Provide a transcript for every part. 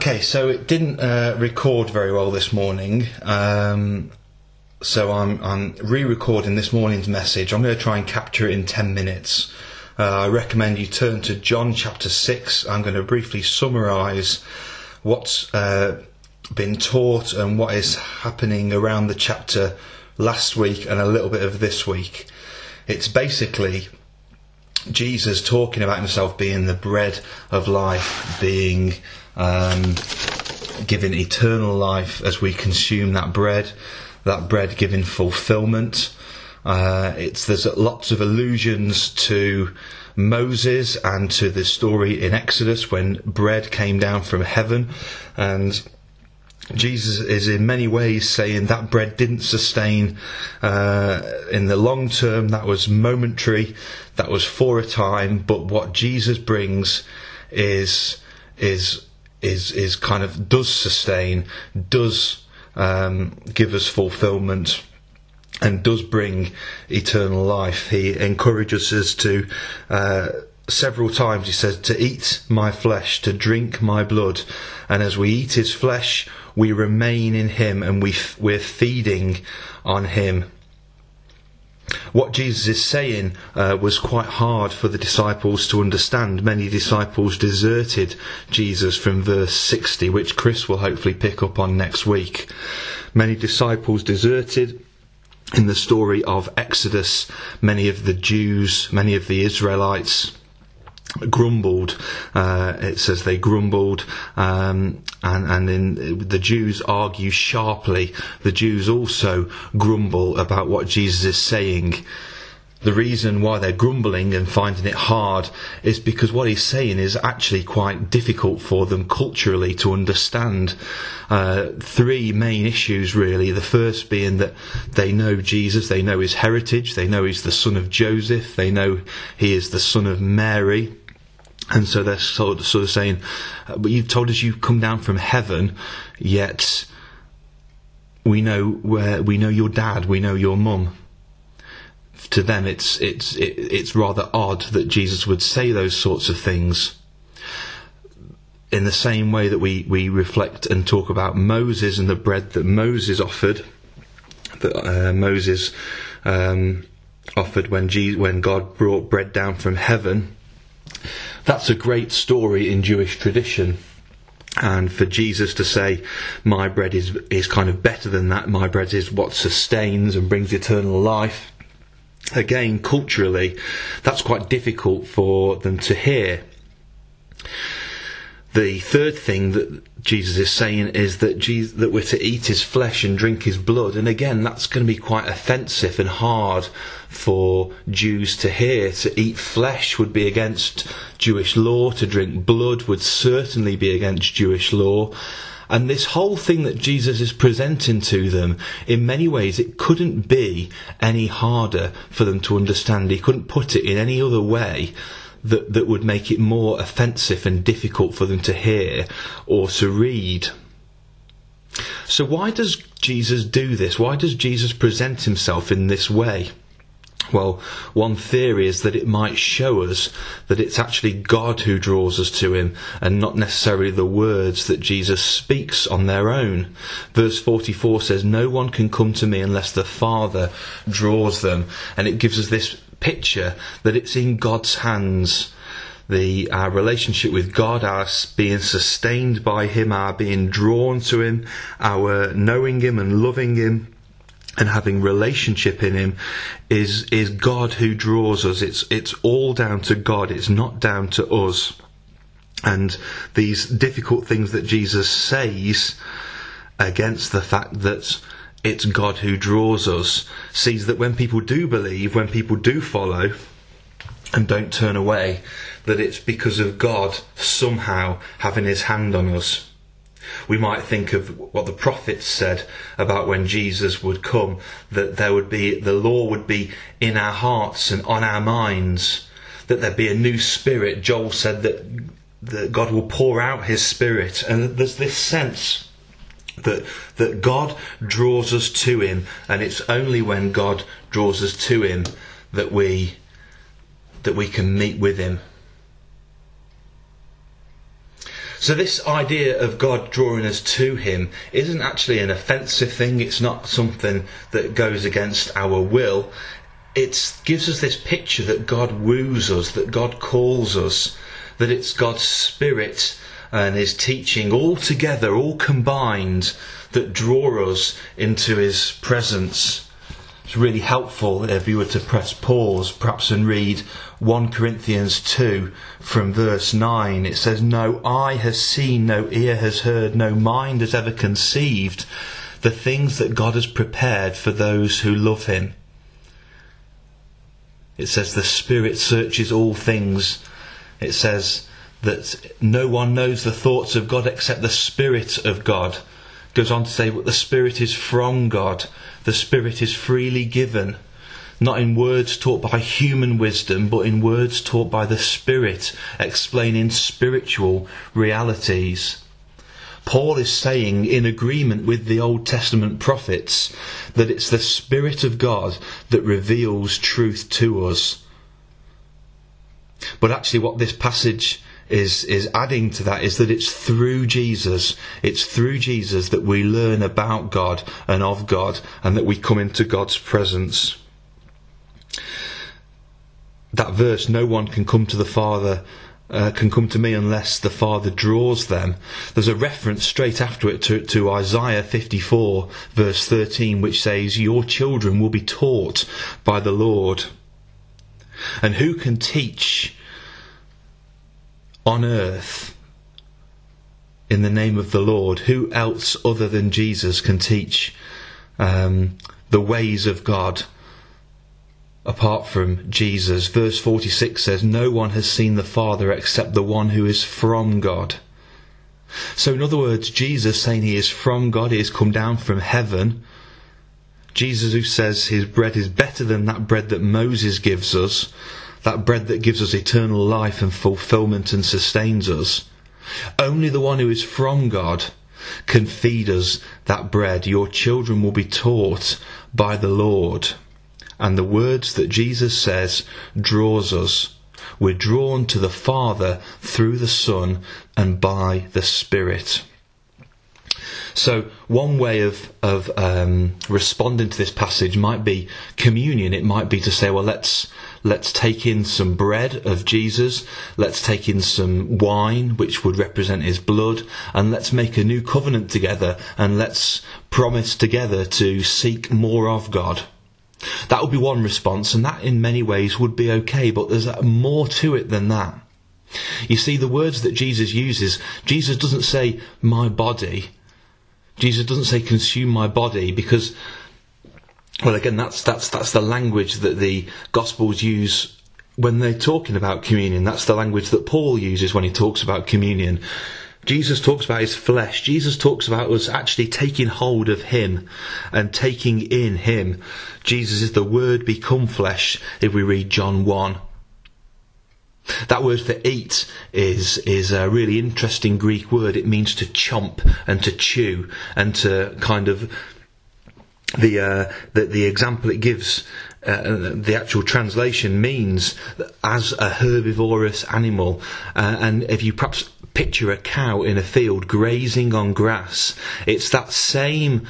Okay, so it didn't record very well this morning, so I'm re-recording this morning's message. I'm going to try and capture it in 10 minutes. I recommend you turn to John chapter 6. I'm going to briefly summarise what's been taught and what is happening around the chapter last week and a little bit of this week. It's basically Jesus talking about himself being the bread of life, being given eternal life as we consume that bread giving fulfilment. There's lots of allusions to Moses and to the story in Exodus when bread came down from heaven, and Jesus is in many ways saying that bread didn't sustain in the long term. That was momentary, that was for a time, but what Jesus brings is kind of does sustain, does give us fulfilment, and does bring eternal life. He encourages us to several times. He says to eat my flesh, to drink my blood, and as we eat his flesh we remain in him, and we're feeding on him. What Jesus is saying was quite hard for the disciples to understand. Many disciples deserted Jesus from verse 60, which Chris will hopefully pick up on next week. Many disciples deserted. In the story of Exodus, many of the Jews, many of the Israelites grumbled. It says they grumbled, and the Jews argue sharply. The Jews also grumble about what Jesus is saying. The reason why they're grumbling and finding it hard is because what he's saying is actually quite difficult for them culturally to understand. Three main issues really. The first being that they know Jesus, they know his heritage, they know he's the son of Joseph, they know he is the son of Mary. And so they're sort of saying, but you've told us you've come down from heaven, yet we know your dad, we know your mum. To them, it's rather odd that Jesus would say those sorts of things. In the same way that we reflect and talk about Moses and the bread that Moses offered, that Moses offered when God brought bread down from heaven. That's a great story in Jewish tradition. And for Jesus to say, my bread is kind of better than that, my bread is what sustains and brings eternal life. Again, culturally, that's quite difficult for them to hear. The third thing that Jesus is saying is that we're to eat his flesh and drink his blood. And again, that's going to be quite offensive and hard for Jews to hear. To eat flesh would be against Jewish law. To drink blood would certainly be against Jewish law. And this whole thing that Jesus is presenting to them, in many ways, it couldn't be any harder for them to understand. He couldn't put it in any other way that would make it more offensive and difficult for them to hear or to read. So why does Jesus do this? Why does Jesus present himself in this way? Well, one theory is that it might show us that it's actually God who draws us to him and not necessarily the words that Jesus speaks on their own. Verse 44 says, no one can come to me unless the Father draws them. And it gives us this picture that it's in God's hands. Our relationship with God, our being sustained by him, our being drawn to him, our knowing him and loving him and having relationship in him is God who draws us. It's all down to God. It's not down to us. And these difficult things that Jesus says against the fact that it's God who draws us, sees that when people do believe, when people do follow and don't turn away, that it's because of God somehow having his hand on us. We might think of what the prophets said about when Jesus would come, that the law would be in our hearts and on our minds, that there'd be a new spirit. Joel said that God will pour out his spirit, and there's this sense that God draws us to him, and it's only when God draws us to him that we can meet with him. So this idea of God drawing us to him isn't actually an offensive thing. It's not something that goes against our will. It gives us this picture that God woos us, that God calls us, that it's God's Spirit and his teaching all together, all combined, that draw us into his presence. It's really helpful if you were to press pause perhaps and read 1 Corinthians 2 from verse 9. It says, "No eye has seen, no ear has heard, no mind has ever conceived the things that God has prepared for those who love him." It says the Spirit searches all things. It says that no one knows the thoughts of God except the Spirit of God. It goes on to say, but the Spirit is from God. The Spirit is freely given, not in words taught by human wisdom, but in words taught by the Spirit, explaining spiritual realities. Paul is saying, in agreement with the Old Testament prophets, that it's the Spirit of God that reveals truth to us. But actually what this passage is adding to that is that it's through Jesus that we learn about God and of God, and that we come into God's presence. That verse, no one can come to the Father, can come to me unless the Father draws them. There's a reference straight after it to Isaiah 54 verse 13, which says, your children will be taught by the Lord. And who can teach on earth in the name of the Lord? Who else other than Jesus can teach the ways of God apart from Jesus? Verse 46 says, no one has seen the Father except the one who is from God. So in other words, Jesus saying he is from God, he has come down from heaven. Jesus who says his bread is better than that bread that Moses gives us, that bread that gives us eternal life and fulfillment and sustains us. Only the one who is from God can feed us that bread. Your children will be taught by the Lord. And the words that Jesus says draws us. We're drawn to the Father through the Son and by the Spirit. So one way of responding to this passage might be communion. It might be to say, well, let's take in some bread of Jesus, let's take in some wine, which would represent his blood, and let's make a new covenant together, and let's promise together to seek more of God. That would be one response, and that in many ways would be okay, but there's more to it than that. You see, the words that Jesus uses, Jesus doesn't say, my body. Jesus doesn't say, consume my body, because, well, again, that's the language that the Gospels use when they're talking about communion. That's the language that Paul uses when he talks about communion. Jesus talks about his flesh. Jesus talks about us actually taking hold of him and taking in him. Jesus is the Word become flesh, if we read John 1. That word for eat is a really interesting Greek word. It means to chomp and to chew, and to kind of the example it gives, the actual translation means as a herbivorous animal. And if you perhaps picture a cow in a field grazing on grass, it's that same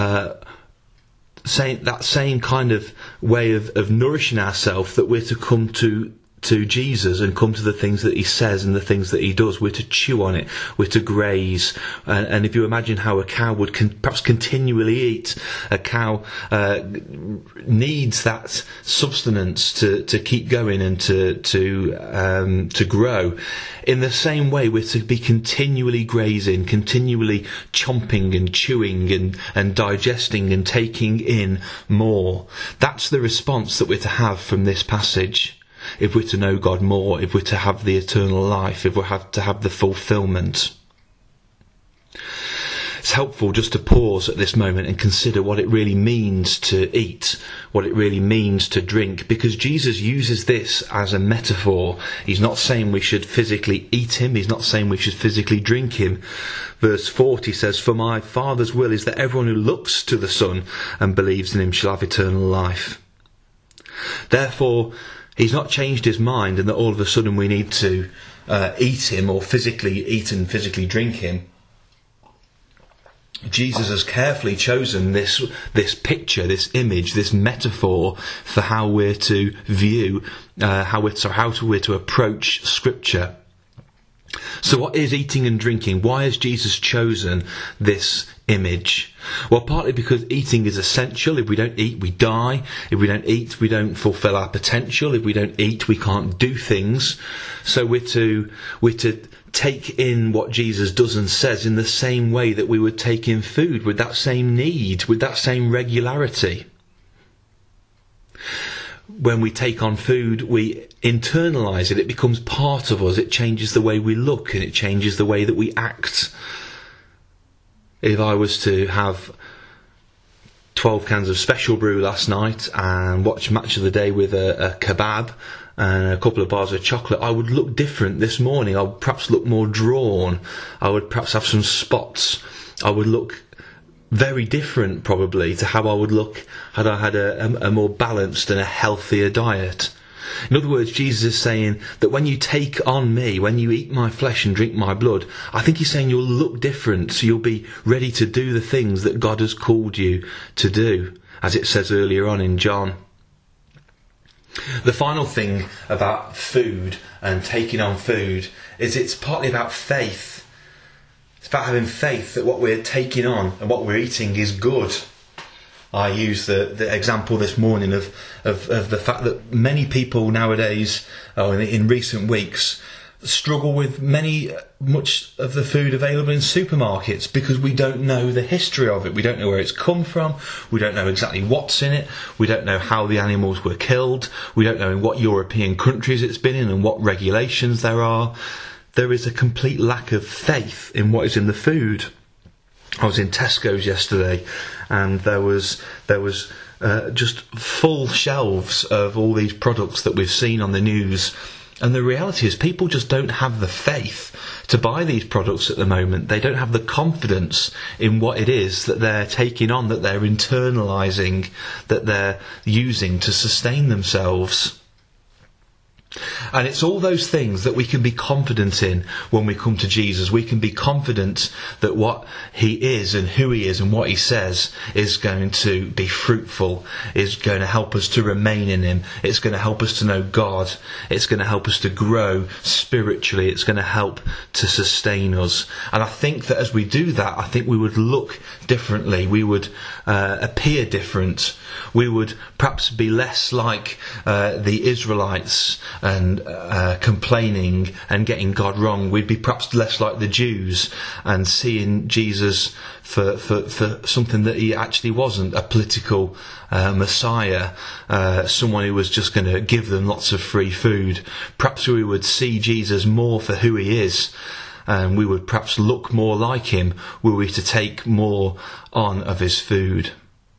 kind of way of nourishing ourselves that we're to come to Jesus and come to the things that he says and the things that he does. We're to chew on it, we're to graze. And if you imagine how a cow would perhaps continually eat, a cow needs that sustenance to keep going and to grow. In the same way, we're to be continually grazing, continually chomping and chewing and digesting and taking in more. That's the response that we're to have from this passage. If we're to know God more, if we're to have the eternal life, if we're to have the fulfillment. It's helpful just to pause at this moment and consider what it really means to eat, what it really means to drink, because Jesus uses this as a metaphor. He's not saying we should physically eat him, he's not saying we should physically drink him. Verse 40 says, for my Father's will is that everyone who looks to the Son and believes in him shall have eternal life. Therefore, He's not changed his mind, and that all of a sudden we need to eat him, or physically eat and physically drink him. Jesus has carefully chosen this picture, this image, this metaphor for how we're to view, how we're to approach Scripture. So what is eating and drinking? Why has Jesus chosen this image? Well, partly because eating is essential. If we don't eat, we die. If we don't eat, we don't fulfill our potential. If we don't eat, we can't do things. So we're to take in what Jesus does and says in the same way that we would take in food, with that same need, with that same regularity. When we take on food, we internalise it. It becomes part of us. It changes the way we look, and it changes the way that we act. If I was to have 12 cans of Special Brew last night and watch Match of the Day with a kebab and a couple of bars of chocolate, I would look different this morning. I would perhaps look more drawn. I would perhaps have some spots. I would look very different probably to how I would look had I had a more balanced and a healthier diet. In other words, Jesus is saying that when you take on me, when you eat my flesh and drink my blood, I think he's saying you'll look different, so you'll be ready to do the things that God has called you to do, as it says earlier on in John. The final thing about food and taking on food is it's partly about faith. It's about having faith that what we're taking on and what we're eating is good. I used the example this morning of the fact that many people nowadays, in recent weeks, struggle with much of the food available in supermarkets because we don't know the history of it. We don't know where it's come from. We don't know exactly what's in it. We don't know how the animals were killed. We don't know in what European countries it's been in and what regulations there are. There is a complete lack of faith in what is in the food. I was in Tesco's yesterday, and there was just full shelves of all these products that we've seen on the news. And the reality is people just don't have the faith to buy these products at the moment. They don't have the confidence in what it is that they're taking on, that they're internalising, that they're using to sustain themselves. And it's all those things that we can be confident in when we come to Jesus. We can be confident that what he is and who he is and what he says is going to be fruitful, is going to help us to remain in him. It's going to help us to know God. It's going to help us to grow spiritually. It's going to help to sustain us. And I think that as we do that, I think we would look differently. We would appear different. We would perhaps be less like the Israelites and complaining and getting God wrong. We'd be perhaps less like the Jews and seeing Jesus for something that he actually wasn't, a political Messiah, someone who was just going to give them lots of free food. Perhaps we would see Jesus more for who he is, and we would perhaps look more like him were we to take more on of his food.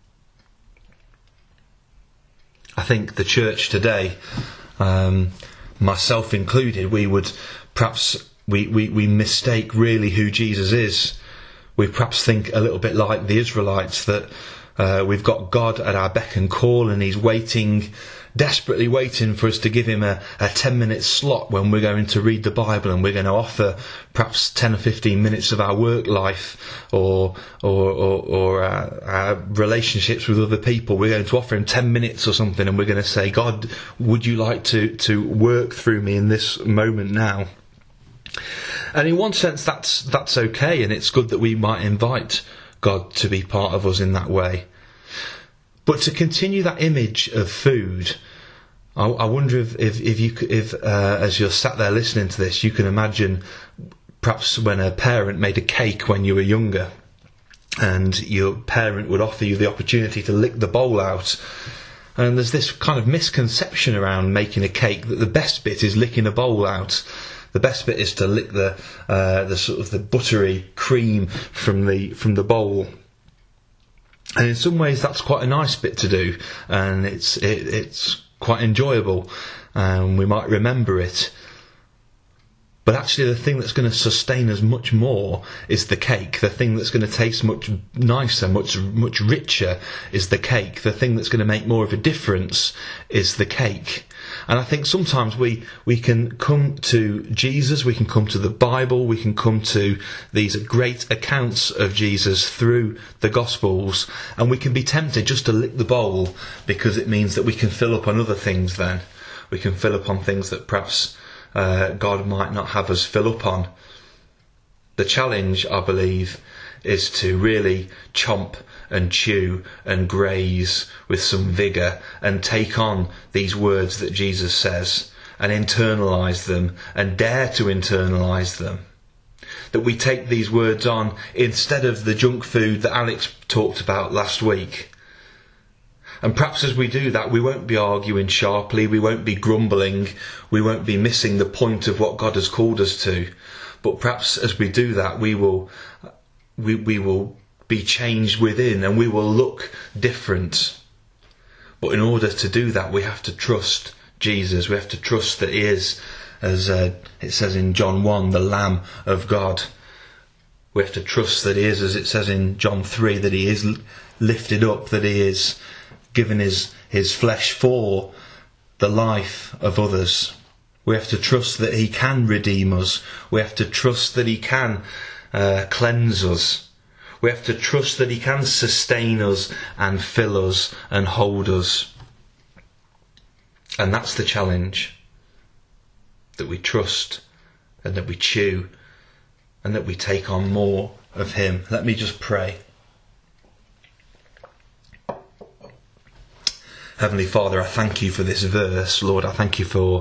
I think the church today, myself included, we would perhaps we mistake really who Jesus is. We perhaps think a little bit like the Israelites, that we've got God at our beck and call and he's desperately waiting for us to give him a 10-minute slot when we're going to read the Bible, and we're going to offer perhaps 10 or 15 minutes of our work life or our relationships with other people. We're going to offer him 10 minutes or something, and we're going to say, God, would you like to work through me in this moment now? And in one sense that's okay, and it's good that we might invite God to be part of us in that way. But to continue that image of food, I wonder if as you're sat there listening to this, you can imagine perhaps when a parent made a cake when you were younger, and your parent would offer you the opportunity to lick the bowl out. And there's this kind of misconception around making a cake that the best bit is licking a bowl out. The best bit is to lick the sort of the buttery cream from the bowl. And in some ways that's quite a nice bit to do, and it's quite enjoyable, and we might remember it. But actually the thing that's going to sustain us much more is the cake. The thing that's going to taste much nicer, much richer is the cake. The thing that's going to make more of a difference is the cake. And I think sometimes we can come to Jesus, we can come to the Bible, we can come to these great accounts of Jesus through the Gospels, and we can be tempted just to lick the bowl because it means that we can fill up on other things then. We can fill up on things that perhaps God might not have us fill up on. The challenge, I believe, is to really chomp and chew and graze with some vigour and take on these words that Jesus says and internalise them and dare to internalise them. That we take these words on instead of the junk food that Alex talked about last week. And perhaps as we do that, we won't be arguing sharply, we won't be grumbling, we won't be missing the point of what God has called us to. But perhaps as we do that, we will be changed within and we will look different. But in order to do that, we have to trust Jesus. We have to trust that he is, as it says in John 1, the Lamb of God. We have to trust that he is, as it says in John 3, that he is lifted up, that he is given his flesh for the life of others. We have to trust that he can redeem us. We have to trust that he can cleanse us. We have to trust that he can sustain us and fill us and hold us. And that's the challenge. That we trust and that we chew and that we take on more of him. Let me just pray. Heavenly Father, I thank you for this verse, Lord. I thank you for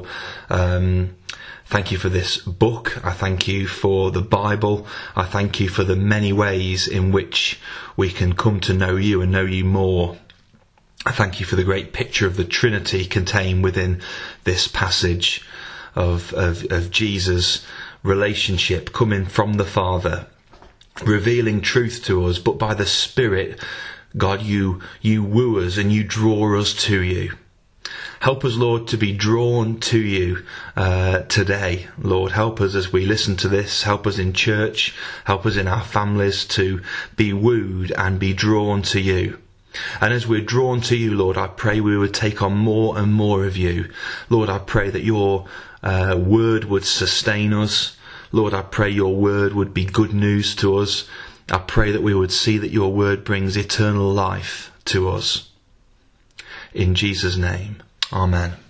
this book. I thank you for the Bible. I thank you for the many ways in which we can come to know you and know you more. I thank you for the great picture of the Trinity contained within this passage of Jesus' relationship coming from the Father, revealing truth to us, but by the Spirit, God, you woo us and you draw us to you. Help us, Lord, to be drawn to you today. Lord, help us as we listen to this. Help us in church. Help us in our families to be wooed and be drawn to you. And as we're drawn to you, Lord, I pray we would take on more and more of you. Lord, I pray that your word would sustain us. Lord, I pray your word would be good news to us. I pray that we would see that your word brings eternal life to us. In Jesus' name, amen.